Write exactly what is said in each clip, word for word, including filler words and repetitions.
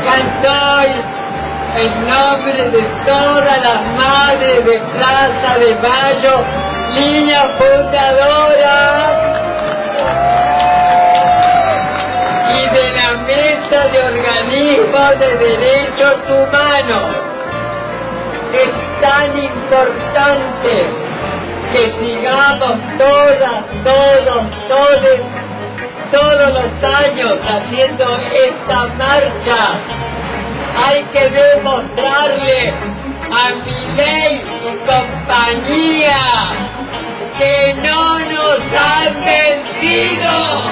acá estoy en nombre de todas las madres de Plaza de Mayo, línea fundadora, y de la Mesa de Organismos de Derechos Humanos. Es tan importante que sigamos todas, todos, todes, todos los años haciendo esta marcha. Hay que demostrarle a Milei y compañía que no nos han vencido.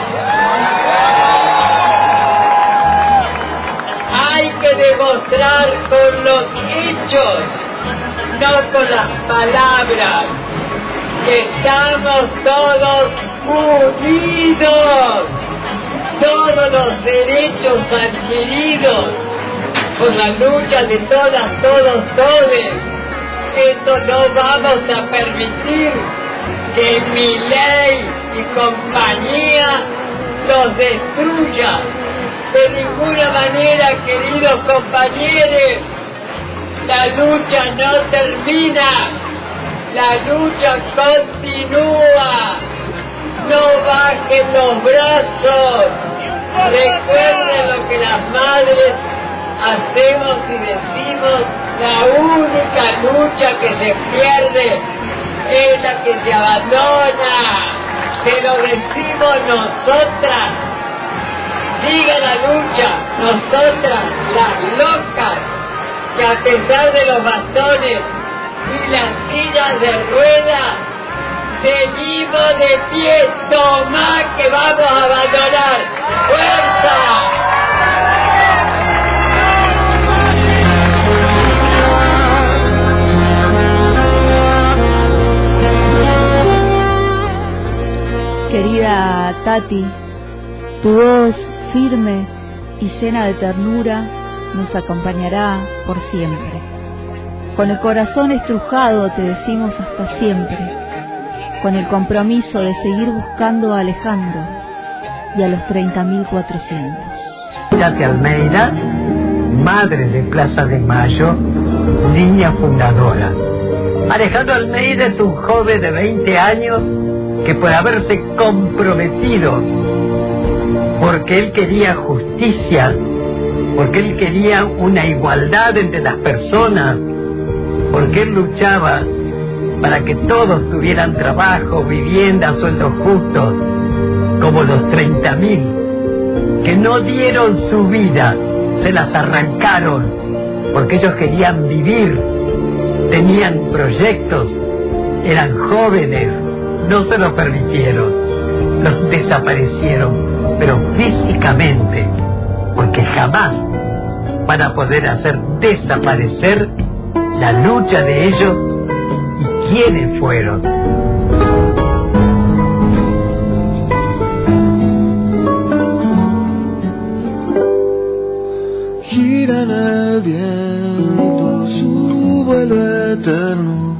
Hay que demostrar con los hechos, no con las palabras, que estamos todos unidos, todos los derechos adquiridos por la lucha de todas, todos, todes. Esto no vamos a permitir que Milei y compañía nos destruya. De ninguna manera, queridos compañeros, la lucha no termina, la lucha continúa. No bajen los brazos. Recuerden lo que las madres hacemos y decimos: la única lucha que se pierde es la que se abandona. Se lo decimos nosotras. Siga la lucha, nosotras, las locas, que a pesar de los bastones y las sillas de ruedas, seguimos de pie. Tomá que vamos a abandonar. ¡Fuerza! Querida Tati, tu voz firme y llena de ternura nos acompañará por siempre. Con el corazón estrujado te decimos hasta siempre, con el compromiso de seguir buscando a Alejandro y a los treinta mil cuatrocientos. Tati Almeida, madre de Plaza de Mayo, línea fundadora. Alejandro Almeida es un joven de veinte años que por haberse comprometido, porque él quería justicia, porque él quería una igualdad entre las personas, porque él luchaba para que todos tuvieran trabajo, vivienda, sueldos justos, como los treinta mil que no dieron su vida, se las arrancaron, porque ellos querían vivir, tenían proyectos, eran jóvenes, no se los permitieron, los desaparecieron, pero físicamente, porque jamás van a poder hacer desaparecer la lucha de ellos y quiénes fueron. Gira en el viento su vuelo eterno,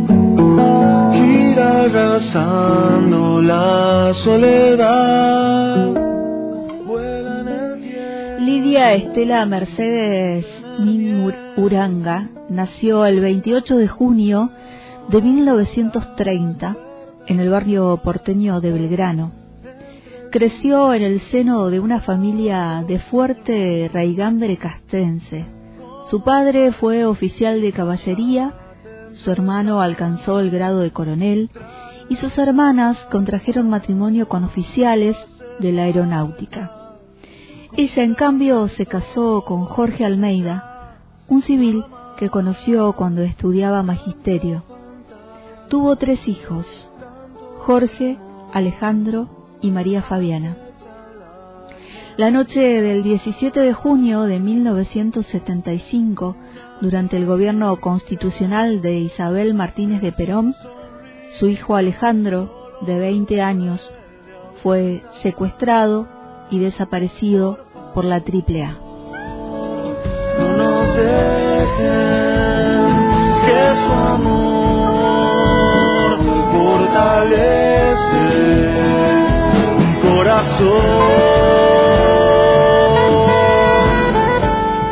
gira arrasando la soledad. Vuela en el cielo. Lidia Estela Mercedes Min Uranga nació el veintiocho de junio de mil novecientos treinta en el barrio porteño de Belgrano. Creció en el seno de una familia de fuerte raigambre castrense. Su padre fue oficial de caballería, su hermano alcanzó el grado de coronel y sus hermanas contrajeron matrimonio con oficiales de la aeronáutica. Ella, en cambio, se casó con Jorge Almeida, un civil que conoció cuando estudiaba magisterio. Tuvo tres hijos: Jorge, Alejandro y María Fabiana. La noche del diecisiete de junio de mil novecientos setenta y cinco, durante el gobierno constitucional de Isabel Martínez de Perón, su hijo Alejandro, de veinte años, fue secuestrado y desaparecido por la triple A. No nos dejen que su amor fortalece un corazón.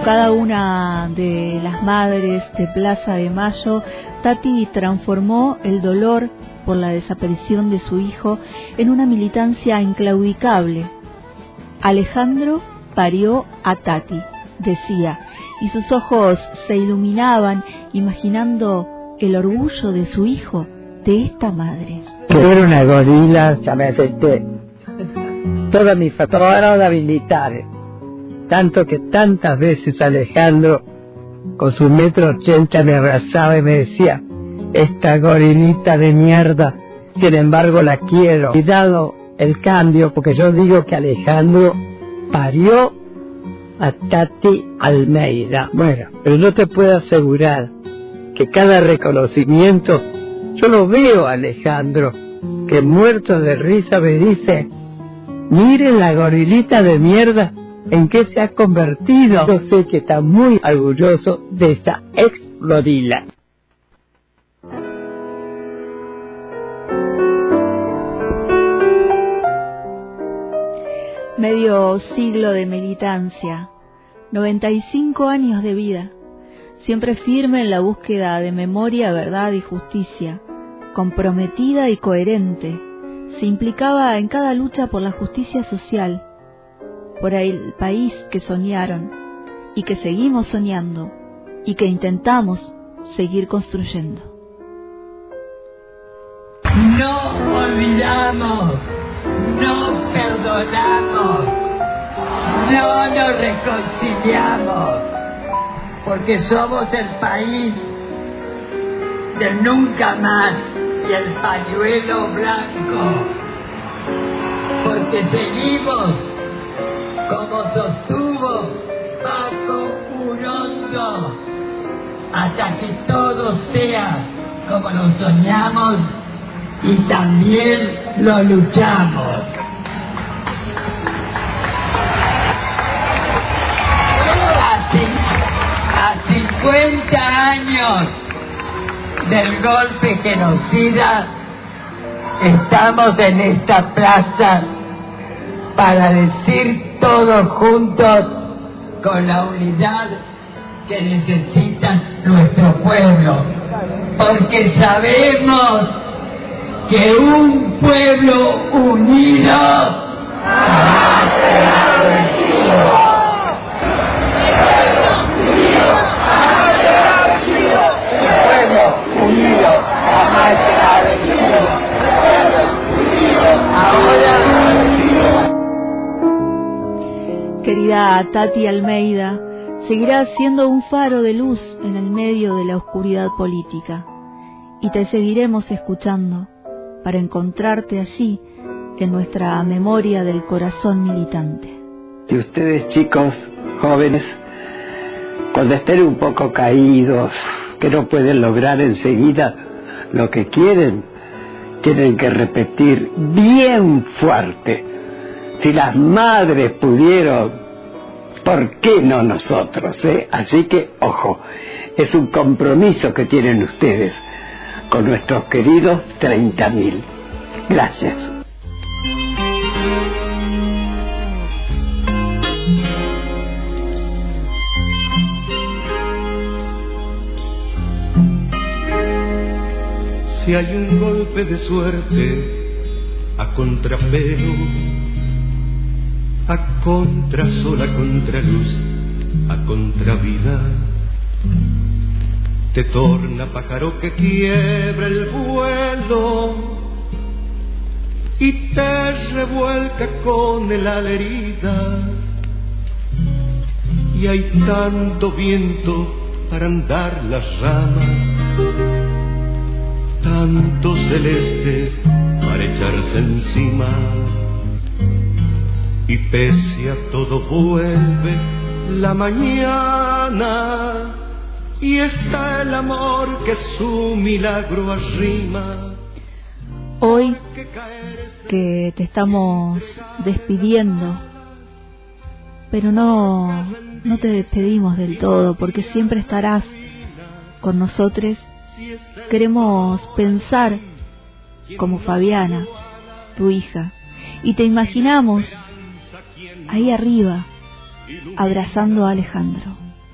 cada una de las madres de Plaza de Mayo, Tati transformó el dolor por la desaparición de su hijo en una militancia inclaudicable. Alejandro parió a Tati, decía, y sus ojos se iluminaban imaginando el orgullo de su hijo, de esta madre. Que era una gorila, ya me afecté. Toda mi familia militares. Tanto que tantas veces Alejandro, con su metro ochenta, me abrazaba y me decía, esta gorilita de mierda, sin embargo la quiero. Y dado el cambio, porque yo digo que Alejandro parió a Tati Almeida. Bueno, pero no te puedo asegurar que cada reconocimiento, yo lo veo a Alejandro, que muerto de risa me dice, miren la gorilita de mierda en qué se ha convertido. Yo sé que está muy orgulloso de esta ex gorila. Medio siglo de militancia, noventa y cinco años de vida, siempre firme en la búsqueda de memoria, verdad y justicia, comprometida y coherente, se implicaba en cada lucha por la justicia social, por el país que soñaron y que seguimos soñando y que intentamos seguir construyendo. No olvidamos, no perdonamos, no nos reconciliamos, porque somos el país del nunca más y el pañuelo blanco, porque seguimos como sostuvo Paco Urondo, hasta que todo sea como lo soñamos y también lo luchamos. A, a cincuenta años del golpe genocida, estamos en esta plaza para decir todos juntos, con la unidad que necesita nuestro pueblo, porque sabemos que un pueblo unido jamás será vencido. El pueblo unido jamás será vencido. Ahora, querida Tati Almeida, seguirás siendo un faro de luz en el medio de la oscuridad política, y te seguiremos escuchando para encontrarte allí en nuestra memoria del corazón militante. Y ustedes, chicos, jóvenes, cuando estén un poco caídos, que no pueden lograr enseguida lo que quieren, tienen que repetir bien fuerte: si las madres pudieron, ¿por qué no nosotros? eh? Así que, ojo, es un compromiso que tienen ustedes con nuestros queridos treinta mil. Gracias. Si hay un golpe de suerte a contrapelo, a contrasol, a contraluz, a contravida, te torna pájaro que quiebra el vuelo y te revuelca con el ala herida. Y hay tanto viento para andar las ramas, tanto celeste para echarse encima, y pese a todo vuelve la mañana, y está el amor que su milagro arrima. Hoy que te estamos despidiendo, pero no, no te despedimos del todo, porque siempre estarás con nosotros. Queremos pensar como Fabiana, tu hija, y te imaginamos ahí arriba, abrazando a Alejandro.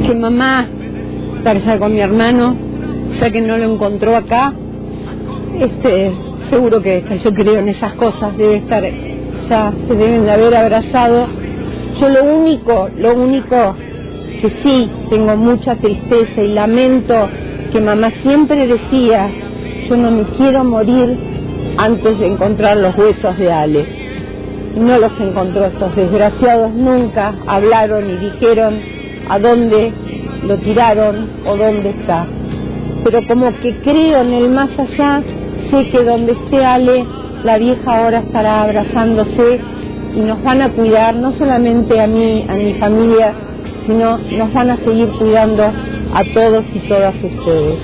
que mamá está allá con mi hermano, ya que no lo encontró acá. Este, seguro que yo creo en esas cosas, debe estar, ya se deben de haber abrazado. Yo lo único, lo único que sí tengo mucha tristeza y lamento, que mamá siempre decía, yo no me quiero morir antes de encontrar los huesos de Ale. No los encontró, estos desgraciados nunca hablaron y dijeron a dónde lo tiraron o dónde está. Pero como que creo en el más allá, sé que donde esté Ale, la vieja ahora estará abrazándose y nos van a cuidar, no solamente a mí, a mi familia, sino nos van a seguir cuidando a todos y todas ustedes.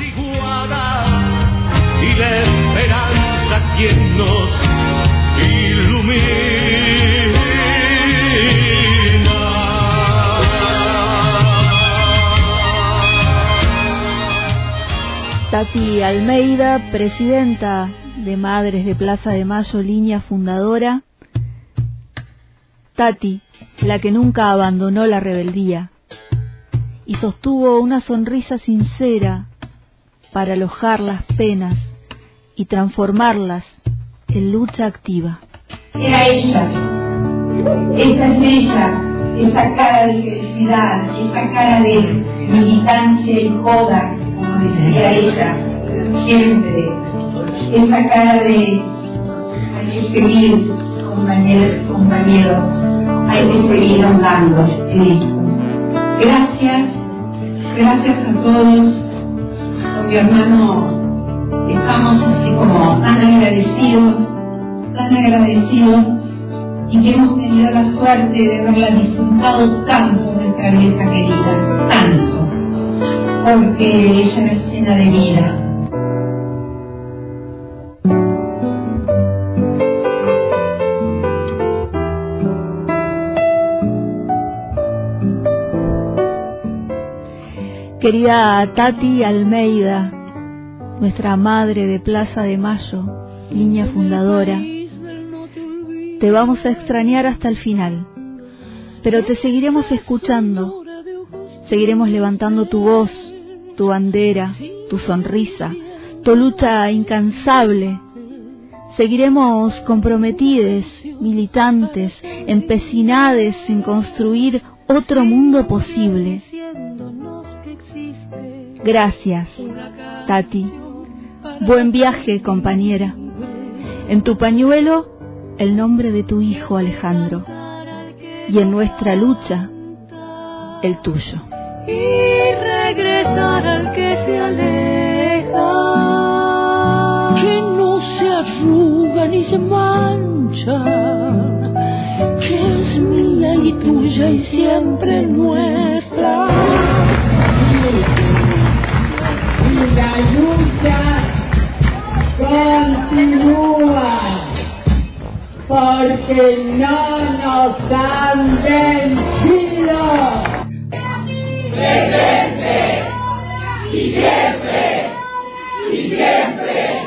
Y la esperanza quien nos ilumina. Tati Almeida, presidenta de Madres de Plaza de Mayo, línea fundadora. Tati, la que nunca abandonó la rebeldía y sostuvo una sonrisa sincera para alojar las penas y transformarlas en lucha activa. Era ella, esta es ella, esa cara de felicidad, esa cara de militancia y joda, como decía ella, siempre, esa cara de hay que seguir, compañeros, compañeros, hay que seguir andando en esto. Gracias, gracias a todos. Con mi hermano estamos así como tan agradecidos, tan agradecidos, y que hemos tenido la suerte de haberla disfrutado tanto, nuestra vieja querida, tanto, porque ella era llena de vida. Querida Tati Almeida, nuestra madre de Plaza de Mayo, línea fundadora, te vamos a extrañar hasta el final, pero te seguiremos escuchando, seguiremos levantando tu voz, tu bandera, tu sonrisa, tu lucha incansable. Seguiremos comprometides, militantes, empecinades en construir otro mundo posible. Gracias, Tati. Buen viaje, compañera. En tu pañuelo, el nombre de tu hijo Alejandro. Y en nuestra lucha, el tuyo. Y regresar al que se aleja, que no se arruga ni se mancha, que es mía y tuya y siempre nuestra. Y la lucha continúa, porque no nos han vencido. Presente, y siempre, y siempre.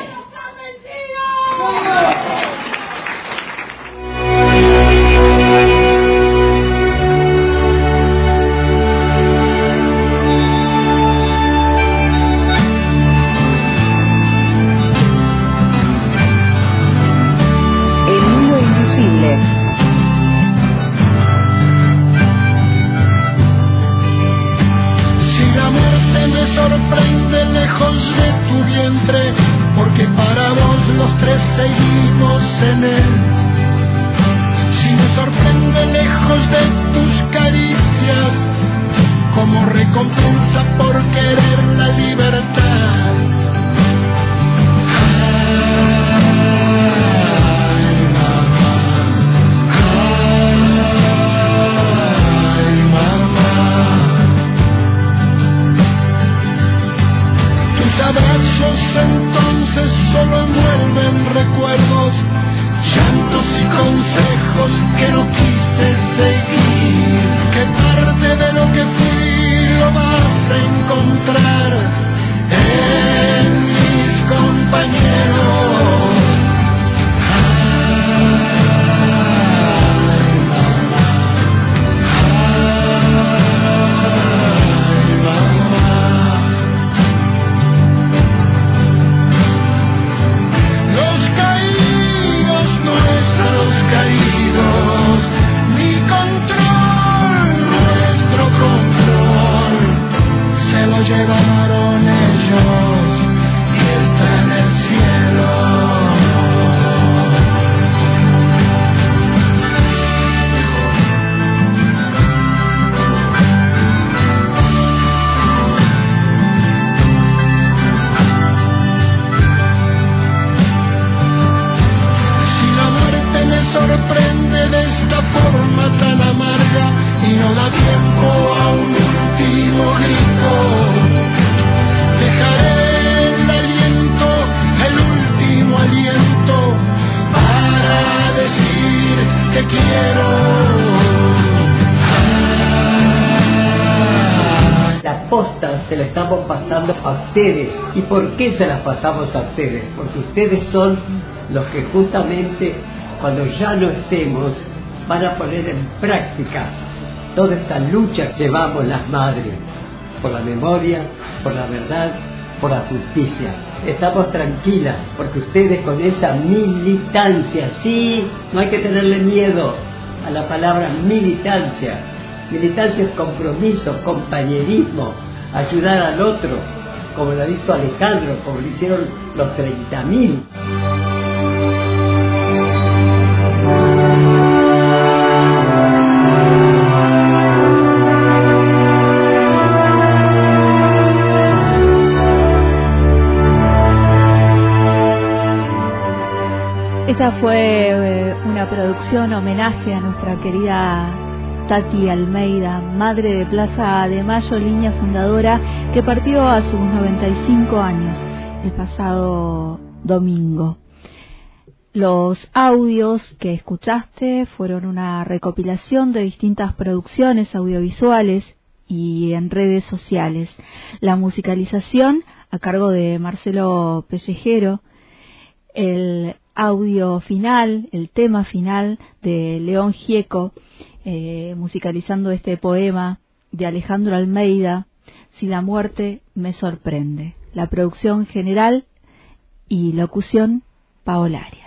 Sorprende lejos de tu vientre, porque para vos los tres seguimos en él. Si me sorprende lejos de tus caricias, como recompensa por querer la libertad. Ay, mamá, ay, mamá. Tus abrazos entonces solo envuelven recuerdos, llantos y consejos que no quise seguir. Que parte de lo que fui lo vas a encontrar en mis compañeros. Ay, mamá, ay, carta se la estamos pasando a ustedes. ¿Y por qué se las pasamos a ustedes? Porque ustedes son los que justamente cuando ya no estemos van a poner en práctica toda esa lucha que llevamos las madres por la memoria, por la verdad, por la justicia. Estamos tranquilas porque ustedes con esa militancia, sí, no hay que tenerle miedo a la palabra militancia. Militancia es compromiso, compañerismo, ayudar al otro, como lo hizo Alejandro, como lo hicieron los treinta mil. Esta fue eh, una producción homenaje a nuestra querida Tati Almeida, madre de Plaza de Mayo, línea fundadora, que partió a sus noventa y cinco años el pasado domingo. Los audios que escuchaste fueron una recopilación de distintas producciones audiovisuales y en redes sociales. La musicalización a cargo de Marcelo Pellejero, el audio final, el tema final de León Gieco, eh, musicalizando este poema de Alejandro Almeida, Si la muerte me sorprende. La producción general y locución, Paola Arias.